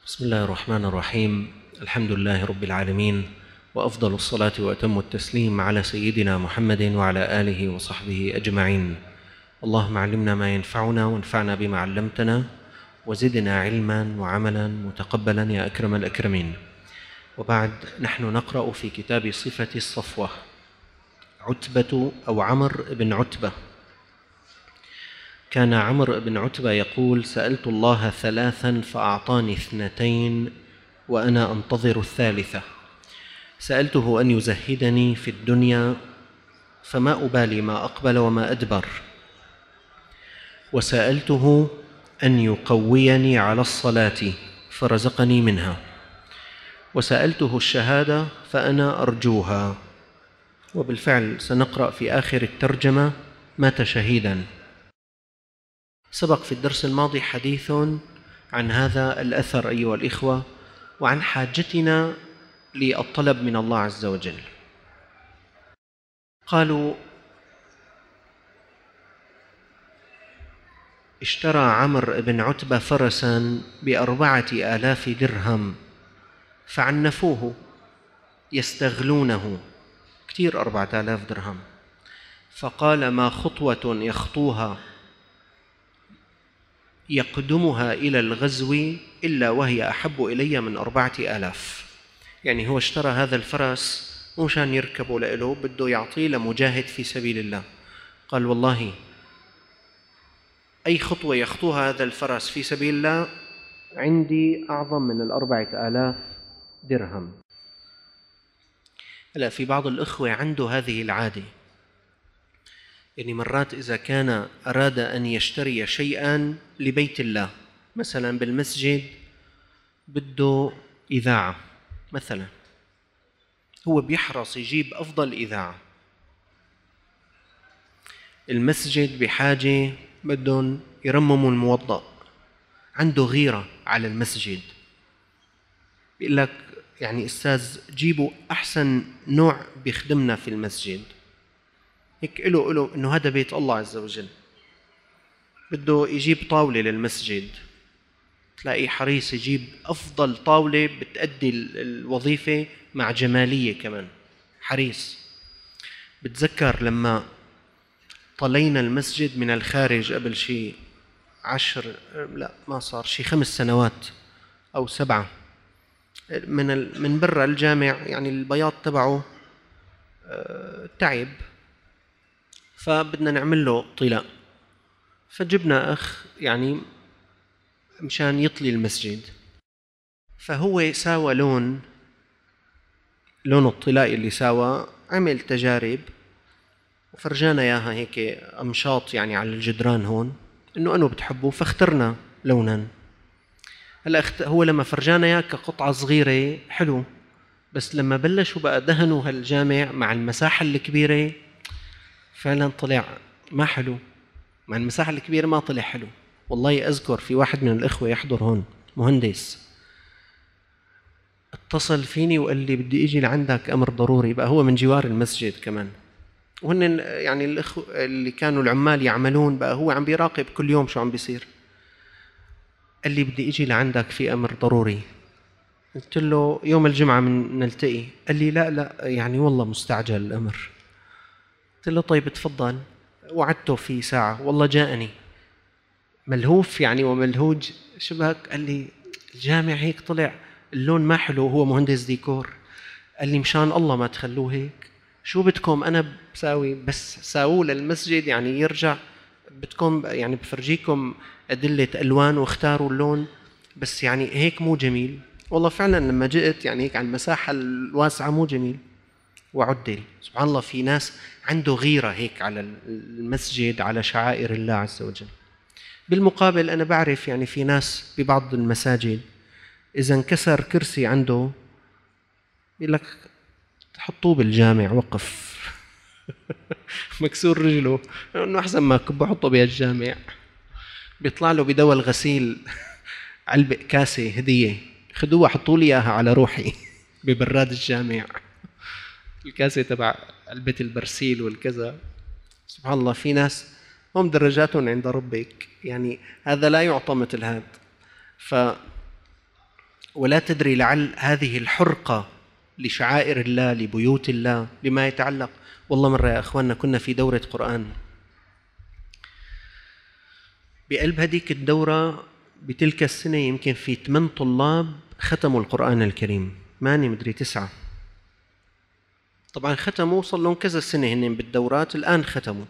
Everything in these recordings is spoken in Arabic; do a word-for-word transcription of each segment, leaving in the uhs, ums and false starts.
بسم الله الرحمن الرحيم. الحمد لله رب العالمين، وأفضل الصلاة وأتم التسليم على سيدنا محمد وعلى آله وصحبه أجمعين. اللهم علمنا ما ينفعنا وانفعنا بما علمتنا وزدنا علما وعملا متقبلا يا أكرم الأكرمين. وبعد، نحن نقرأ في كتاب صفة الصفوة عتبة أو عمرو بن عتبة. كان عمرو بن عتبة يقول: سألت الله ثلاثا فأعطاني اثنتين وأنا أنتظر الثالثة. سألته أن يزهدني في الدنيا فما أبالي ما أقبل وما أدبر، وسألته أن يقويني على الصلاة فرزقني منها، وسألته الشهادة فأنا أرجوها. وبالفعل سنقرأ في آخر الترجمة: مات شهيدا. سبق في الدرس الماضي حديث عن هذا الأثر أيها الإخوة، وعن حاجتنا للطلب من الله عز وجل. قالوا: اشترى عمرو بن عتبة فرسا بأربعة آلاف درهم فعنفوه يستغلونه، كثير أربعة آلاف درهم. فقال: ما خطوة يخطوها يقدمها إلى الغزو إلا وهي أحب إلي من أربعة آلاف. يعني هو اشترى هذا الفرس مشان يركبه لإله، بده يعطيه لمجاهد في سبيل الله. قال: والله أي خطوة يخطوها هذا الفرس في سبيل الله عندي أعظم من الأربعة آلاف درهم. هلا في بعض الأخوة عنده هذه العادة، يعني مرات إذا كان أراد أن يشتري شيئا لبيت الله، مثلا بالمسجد بده إذاعة مثلا، هو بيحرص يجيب أفضل إذاعة. المسجد بحاجة بدهم يرمموا الموضأ، عنده غيرة على المسجد، بيقول لك يعني أستاذ جيبوا أحسن نوع بيخدمنا في المسجد. هيك إله إله إنه هذا بيت الله عز وجل، بده يجيب طاولة للمسجد، تلاقي حريص يجيب أفضل طاولة بتأدي الوظيفة مع جمالية كمان، حريص. بتذكر لما طلينا المسجد من الخارج قبل شيء عشر لا ما صار شيء خمس سنوات أو سبعة، من من برا الجامع، يعني البياض تبعه تعب، فبدنا نعمل له طلاء، فجبنا أخ يعني مشان يطلي المسجد. فهو ساوى لون لون الطلاء اللي ساوى، عمل تجارب وفرجانا إياها هيك أمشاط يعني على الجدران هون، إنه أنه بتحبه، فاخترنا لونا. هلا هو لما فرجانا إياه كقطعة صغيرة حلو، بس لما بلشوا بقى دهنوا هالجامع مع المساحة الكبيرة فعلا طلع ما حلو، مع المساحة الكبيرة ما طلع حلو. والله أذكر في واحد من الإخوة يحضر هون مهندس اتصل فيني وقال لي بدي اجي لعندك امر ضروري، بقى هو من جوار المسجد كمان، وهن يعني الاخوه اللي كانوا العمال يعملون، بقى هو عم بيراقب كل يوم شو عم بيصير. قال لي بدي اجي لعندك في امر ضروري. قلت له يوم الجمعه من نلتقي. قال لي لا لا يعني والله مستعجل الامر. قلت له طيب تفضل. وعدته في ساعه، والله جاءني ملهوف يعني وملهوج شبهك. قال لي الجامع هيك طلع اللون ما حلو، هو مهندس ديكور. قال لي مشان الله ما تخلوه هيك، شو بدكم أنا بساوي بس ساووه للمسجد يعني يرجع، بدكم يعني بفرجيكم أدلة ألوان واختاروا اللون، بس يعني هيك مو جميل. والله فعلا لما جئت يعني هيك على المساحة الواسعة مو جميل وعدل. سبحان الله، في ناس عنده غيرة هيك على المسجد، على شعائر الله عز وجل. بالمقابل أنا بعرف يعني في ناس ببعض المساجد إذا انكسر كرسي عنده يقول لك حطوه بالجامع وقف مكسور رجله، انه احسن ما كبه حطه بالجامع. بيطلع له بدول غسيل علبة كاسة هدية، خدوها حطوا لي اياها على روحي ببراد الجامع، الكاسة تبع علبة البرسيل والكذا. سبحان الله، في ناس هم درجاتهم عند ربك، يعني هذا لا يعطى مثل هذا. ف ولا تدري لعل هذه الحرقة لشعائر الله، لبيوت الله، لما يتعلق. والله مرة يا أخواننا كنا في دورة قرآن، بقلب هذيك الدورة بتلك السنة يمكن في ثمان طلاب ختموا القرآن الكريم، ماني مدري تسعة. طبعا ختموا صار لهم كذا سنة هن بالدورات، الآن ختموا.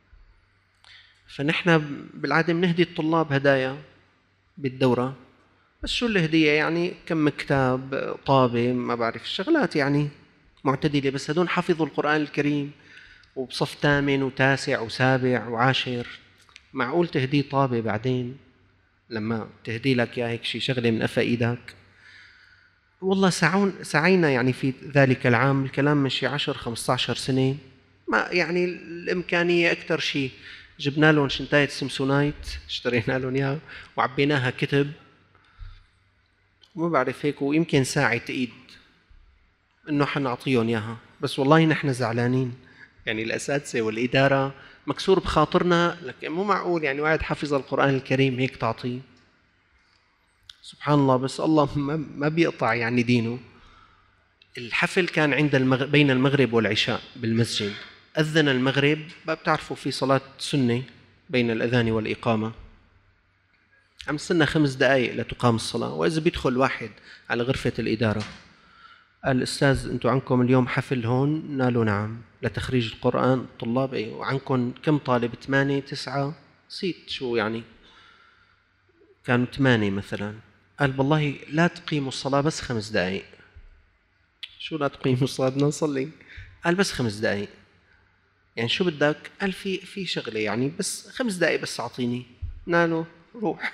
فنحن بالعادة بنهدي الطلاب هدايا بالدورة، بس شو الهدية يعني؟ كم كتاب، طابة، ما بعرف الشغلات يعني معتدلة. بس هدول حفظوا القرآن الكريم وبصف ثامن وتاسع وسابع وعاشر، معقول تهدي طابة بعدين لما تهدي لك يا هيك شي شغلة من قفا إيدك؟ والله سعون سعينا يعني في ذلك العام، الكلام من شي عشر خمسة عشر سنة، ما يعني الإمكانية أكثر شي جبنا لهم شنتاية سمسونايت اشترينا لهم إياها وعبيناها كتب وما بعرف هيك، ويمكن ساعة إيد إنه حنعطيهم إياها. بس والله نحن زعلانين يعني الأساتذة والإدارة مكسور بخاطرنا، لكن مو معقول يعني واحد حفظ القرآن الكريم هيك تعطيه. سبحان الله، بس الله ما بيقطع يعني دينه. الحفل كان عند المغ... بين المغرب والعشاء بالمسجد، أذن المغرب، بتعرفوا في صلاة سنة بين الأذان والإقامة، عم نستنى خمس دقائق لتقام الصلاة، وإذا بيدخل واحد على غرفة الإدارة قال الأستاذ أنتوا عندكم اليوم حفل هون؟ قلنا له نعم، لتخريج القرآن الطلاب. أي وعنكم كم طالب؟ ثمانية تسعة سيت شو يعني؟ كانوا ثمانية مثلا. قال والله لا تقيموا الصلاة بس خمس دقائق. شو لا تقيموا الصلاة؟ بدنا نصلي. قال بس خمس دقائق. يعني شو بدك؟ قال في في شغلة يعني بس خمس دقائق بس أعطيني. قلنا له روح.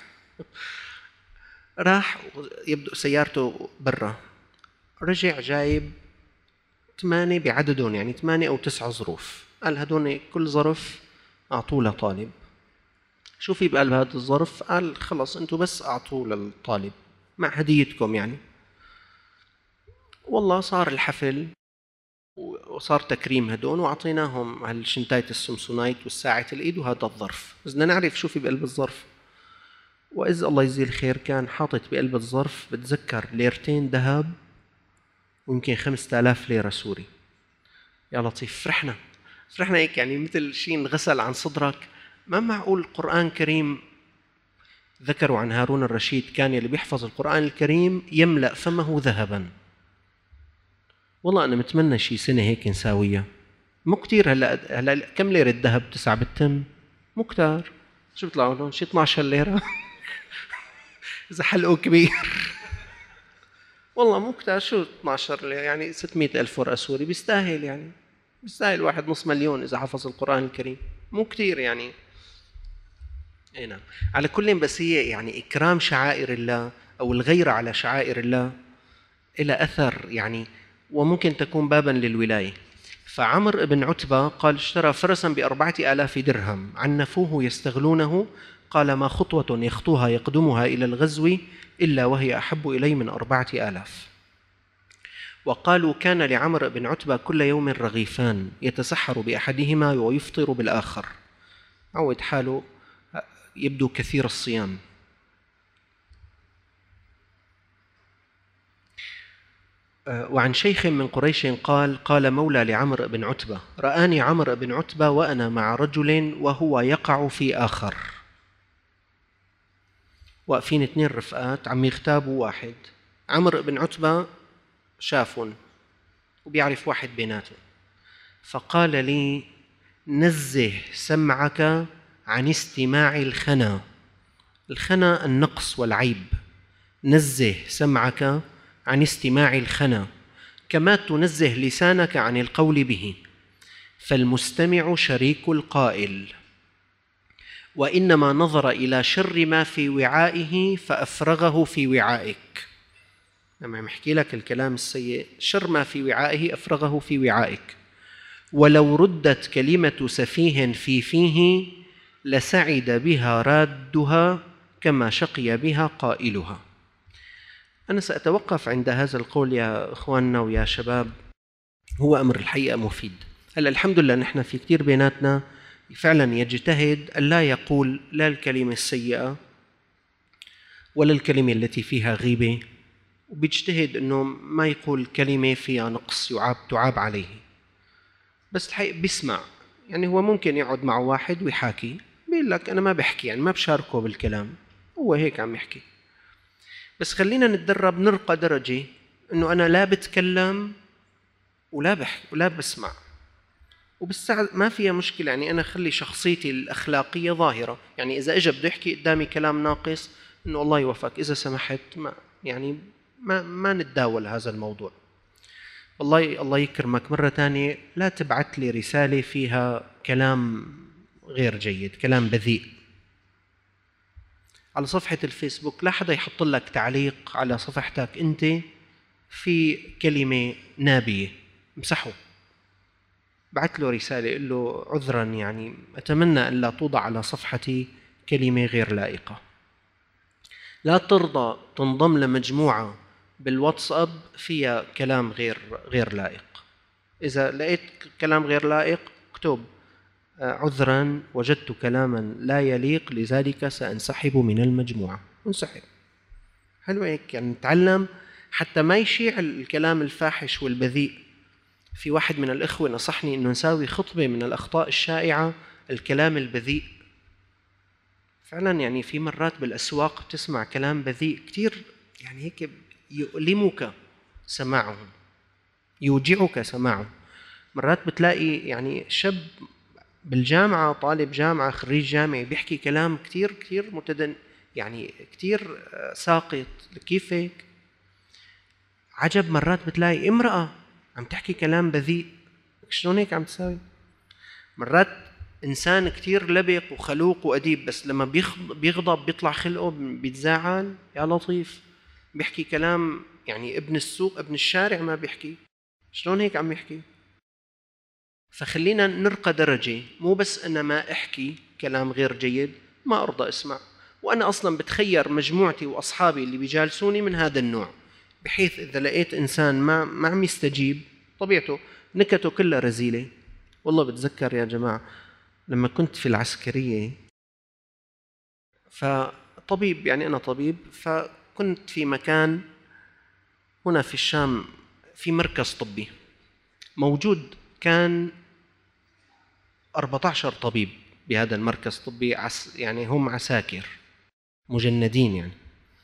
راح يبدو سيارته برا، رجع جايب ثمانية بعددهم يعني ثمانية أو تسعة ظروف. قال هدول كل ظرف أعطوه لطالب. شو في بقلب هذا الظرف؟ قال خلص أنتوا بس أعطوه للطالب مع هديتكم يعني. والله صار الحفل وصار تكريم هدول، وأعطيناهم هالشنتاية السمسونايت والساعة الإيد وهذا الظرف. بس بدنا نعرف شو في بقلب الظرف. وإذ الله يجزيه الخير كان حاطط بقلب الظرف بتذكر ليرتين ذهب ويمكن خمسة آلاف ليرة سوري. يا لطيف، فرحنا فرحنا هيك يعني مثل شيء انغسل عن صدرك. ما معقول القرآن الكريم، ذكروا عن هارون الرشيد كان يلي بيحفظ القرآن الكريم يملأ فمه ذهبا. والله أنا متمنى شي سنة هيك نساويها. مو كتير هلا هلا كم ليرة ذهب تسعة بالتم؟ مو كتار. شو بيطلعوا لهم؟ شي اثنعش ليرة إذا حلقوا كبير. والله مو كتار، شو اثنعش يعني ستمئة ألف ورقة سوري، بيستاهل يعني، بيستاهل واحد نص مليون إذا حفظ القرآن الكريم، مو كتير يعني. اي نعم. على كل، بس هي يعني إكرام شعائر الله أو الغيرة على شعائر الله إلى أثر يعني، وممكن تكون بابا للولاية. فعمر بن عتبة قال اشترى فرسا بأربعة آلاف درهم، عنفوه يستغلونه، قال ما خطوة يخطوها يقدمها إلى الغزو إلا وهي أحب إلي من أربعة آلاف. وقالوا كان لعمر بن عتبة كل يوم رغيفان يتسحر بأحدهما ويفطر بالآخر، عود حاله يبدو كثير الصيام. وعن شيخ من قريش قال قال مولى لعمر بن عتبة رآني عمر بن عتبة وأنا مع رجل وهو يقع في آخر. واقفين اثنين رفقات عم يغتابوا واحد، عمر بن عتبة شافهم وبيعرف واحد بيناتهم، فقال لي نزه سمعك عن استماع الخنا. الخنا النقص والعيب. نزه سمعك عن استماع الخنا كما تنزه لسانك عن القول به، فالمستمع شريك القائل، وإنما نظر إلى شر ما في وعائه فأفرغه في وعائك. لما يحكي لك الكلام السيء، شر ما في وعائه أفرغه في وعائك. ولو ردت كلمة سفيه في فيه لسعد بها رادها كما شقي بها قائلها. أنا سأتوقف عند هذا القول يا إخواننا ويا شباب، هو أمر الحقيقة مفيد. هلا الحمد لله نحن في كتير بيناتنا فعلا يجتهد ألا يقول لا الكلمة السيئة ولا الكلمة التي فيها غيبة وبيجتهد إنه ما يقول كلمة فيها نقص يعاب تعاب عليه، بس الحقيقة بيسمع. يعني هو ممكن يقعد مع واحد ويحاكي، بيقول لك أنا ما بحكي، يعني ما بشاركه بالكلام، هو هيك عم يحكي. بس خلينا نتدرب نرقى درجة إنه أنا لا بتكلم ولا بحكي ولا بسمع، وبالساعة ما فيها مشكلة. يعني أنا خلي شخصيتي الأخلاقية ظاهرة. يعني إذا إجا بده يحكي قدامي كلام ناقص، إنه الله يوفقك إذا سمحت، ما يعني ما ما نتداول هذا الموضوع. والله الله يكرمك مرة تانية لا تبعت لي رسالة فيها كلام غير جيد، كلام بذيء على صفحة الفيسبوك. لا حدا يحط لك تعليق على صفحتك أنت في كلمة نابية، امسحه. بعت له رسالة قل له عذرا، يعني أتمنى أن لا توضع على صفحتي كلمة غير لائقة. لا ترضى تنضم لمجموعة بالواتساب فيها كلام غير غير لائق. إذا لقيت كلام غير لائق اكتب عذرا وجدت كلاما لا يليق لذلك سأنسحب من المجموعة، انسحب. حلو هيك، يعني نتعلم حتى ما يشيع الكلام الفاحش والبذيء. في واحد من الإخوة نصحني إنه نساوي خطبة من الأخطاء الشائعة الكلام البذيء. فعلا يعني في مرات بالأسواق تسمع كلام بذيء كتير، يعني هيك يؤلمك سماعه، يوجعك سماعه. مرات بتلاقي يعني شاب بالجامعة، طالب جامعة خريج جامعي، بيحكي كلام كتير كتير متدن، يعني كتير ساقط. كيف هيك؟ عجب، مرات بتلاقي امرأة عم تحكي كلام بذيء، شلون هيك عم تساوي؟ مرات إنسان كتير لبق وخلوق وأديب، بس لما بيغضب بيطلع خلقه بيتزاعل، يا لطيف، بيحكي كلام يعني ابن السوق ابن الشارع ما بيحكي، شلون هيك عم يحكي؟ فخلينا نرقى درجة، مو بس أنا ما أحكي كلام غير جيد، ما أرضى أسمع. وأنا أصلا بتخير مجموعتي وأصحابي اللي بيجالسوني من هذا النوع، بحيث إذا لقيت إنسان ما ما عم يستجيب، طبيعته نكته كلها رزيلة. والله بتذكر يا جماعة لما كنت في العسكرية، فطبيب، يعني أنا طبيب، فكنت في مكان هنا في الشام في مركز طبي موجود، كان أربعة عشر طبيب بهذا المركز الطبي، عس يعني هم عساكر مجندين. يعني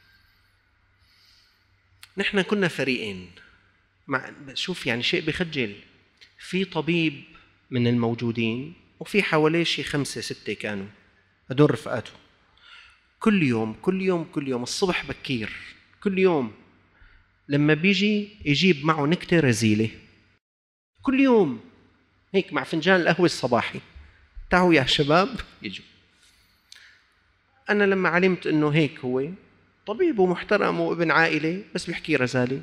نحن كنا فريقين، مع شوف يعني شيء بخجل، في طبيب من الموجودين وفي حواليه شي خمسة ستة كانوا هدول رفقاته. كل يوم كل يوم كل يوم الصبح بكير، كل يوم لما بيجي يجيب معه نكتة رزيلة، كل يوم هيك مع فنجان القهوة الصباحي، تعالوا يا شباب يجوا. أنا لما علمت إنه هيك هو طبيب ومحترم وابن عائلة بس بيحكي رزالة،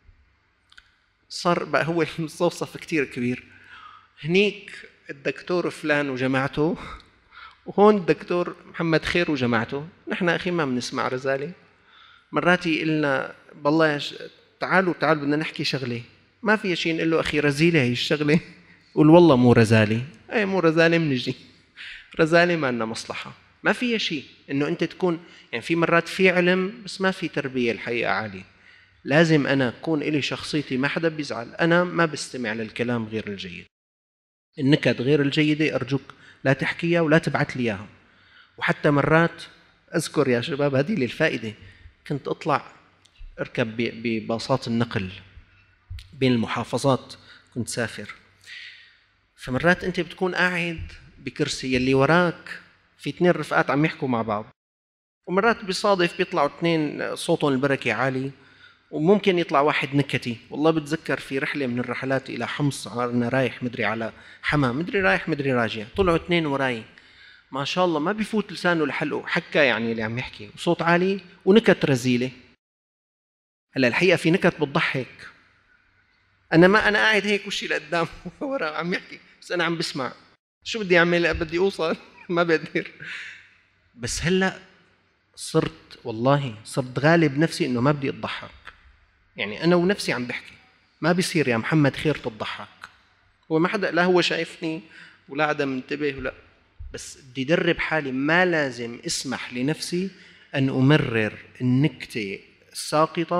صار بقى هو المستوصف كتير كبير. هنيك الدكتور فلان وجماعته، وهون الدكتور محمد خير وجماعته. نحن أخي ما بنسمع رزالة. مرات يقلنا بالله يش... تعالوا تعالوا بدنا نحكي شغلة، ما في شيء نقول له أخي رزيلة هي الشغلة، قول والله مو رزالة. أي مو رزالة منجي، رزالة ما لنا مصلحة، ما فيها شيء. إنه أنت تكون يعني في مرات في علم بس ما في تربية الحقيقة عالية. لازم أنا أكون إلي شخصيتي، ما حدا بيزعل، أنا ما بستمع للكلام غير الجيد، النكت غير الجيدة أرجوك لا تحكيها ولا تبعت لي إياها. وحتى مرات أذكر يا شباب هذه للفائدة، كنت أطلع أركب بباصات النقل بين المحافظات، كنت سافر، فمرات أنت بتكون قاعد بكرسي يلي وراك في اثنين رفقات عم يحكوا مع بعض، ومرات بيصادف بيطلعوا اثنين صوتهم البركة عالي، وممكن يطلع واحد نكتي. والله بتذكر في رحلة من الرحلات إلى حمص، أنا رايح مدري على حما، مدري رايح مدري راجع، طلعوا اثنين وراي ما شاء الله ما بيفوت لسانه لحلقه، حكى يعني اللي عم يحكي وصوت عالي ونكت رزيلة. هلا الحقيقة في نكت بتضحك، أنا ما أنا قاعد هيك وشي لقدام ورا عم يحكي، بس أنا عم بسمع، شو بدي أعمل؟ بدي أوصل ما بقدر. بس هلا صرت والله صرت غالب نفسي إنه ما بدي أضحك، يعني أنا ونفسي عم بحكي ما بيصير يا محمد خير تضحك. هو ما حدا، لا هو شايفني ولا حدا منتبه ولا، بس بدي درب حالي ما لازم اسمح لنفسي أن أمرر النكتة الساقطة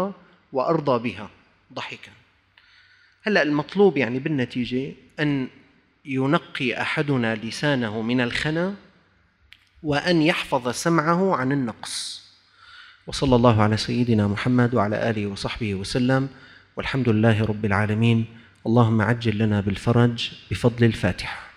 وأرضى بها ضحكا. هلأ المطلوب يعني بالنتيجة أن ينقي أحدنا لسانه من الخنا وأن يحفظ سمعه عن النقص. وصلى الله على سيدنا محمد وعلى آله وصحبه وسلم، والحمد لله رب العالمين. اللهم عجل لنا بالفرج بفضل الفاتحة.